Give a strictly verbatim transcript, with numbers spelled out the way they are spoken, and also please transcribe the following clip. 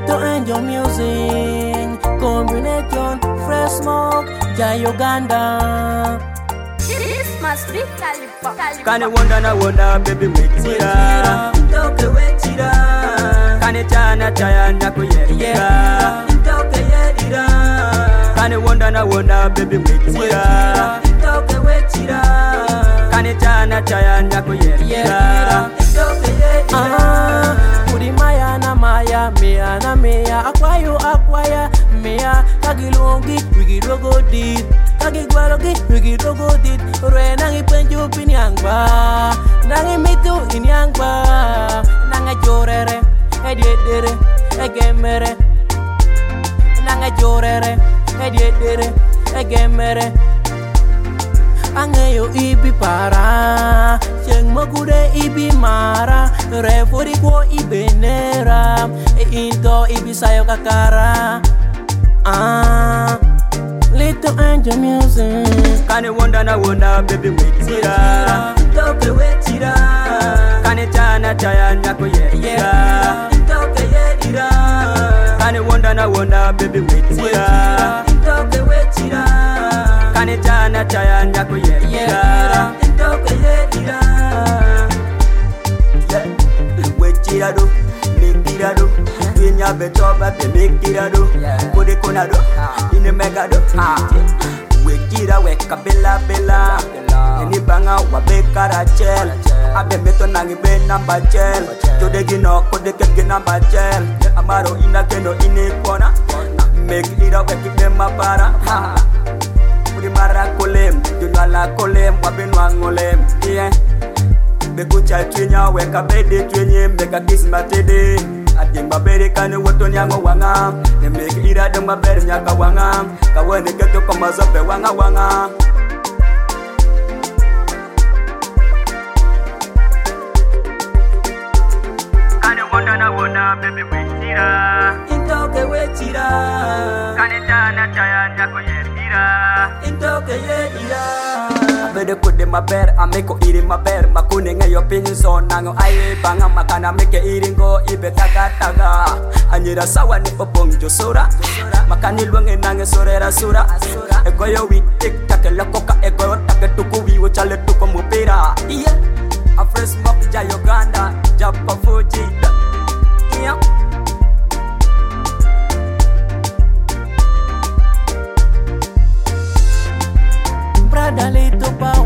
Little Angel Music, combination, fresh smoke, ja Uganda. This must be Calipa. Can you wonder na wonder baby wetira Ntoke wetira Kane chana chayanda kuyerira Ntoke yerira Can you wonder na wonder baby wetira Ntoke wetira Kane chana chayanda kuyerira Ntoke yerira Kudi maya na maya, mea na mea, akwayo akwaya, mea, kagilongi, wigirogo dit, kagigwalogi, wigirogo dit, rwe nangi penju pinyangba, nangi mitu inyangba, nanga jorere, ediedere, egemere, nanga jorere, ediedere, egemere. Angeyo ibi para, Cheng mogude ibi mara, Refuri ko ibi nera, E into ibi sayo kakara. Ah, Little Angel Music. Can you wonder na wonder baby wetira Ntoke wetira Kane chana chayanda kuyerira Ntoke yerira Can you wonder na wonder baby wetira Ntoke wetira Kane chana chayanda kuyerira Ntoke yerira Wetira do, mikira do Twinya betoba be mikira do Kode kona do, ine mega do Wekira weka bela bela Eni banga wabeka rachel Abe meto nangi be namba chel Tode gino kode keke namba chel Amaro ina keno ine kona Make ira weki be mabara Uri mara kolem, dunwala kolem, wabenwa ngolem Yeah Bekucha twinya weka bede twenye Meka kismatede Atimba bere kane woto nyango wanga Ne make ira demba bere nyaka wanga Kawane keto kama zope wanga wanga Kane wonda na wonda baby wetira Intoke wetira Kane chana chayanda kuyerira Intoke yerira Bede kude maber, ameko iri maber Makune ngayo pinso nango aye banga Makana meke iringo ibe taga taga Anyira sawa ni popong josura Makani luange nange sorera sura Eko yo wi tik take lokoka Eko yo take tuku wi uchale tuko mupira Yeah, a fresh mop ja Uganda Japa Fuji Yeah Brother Little Power.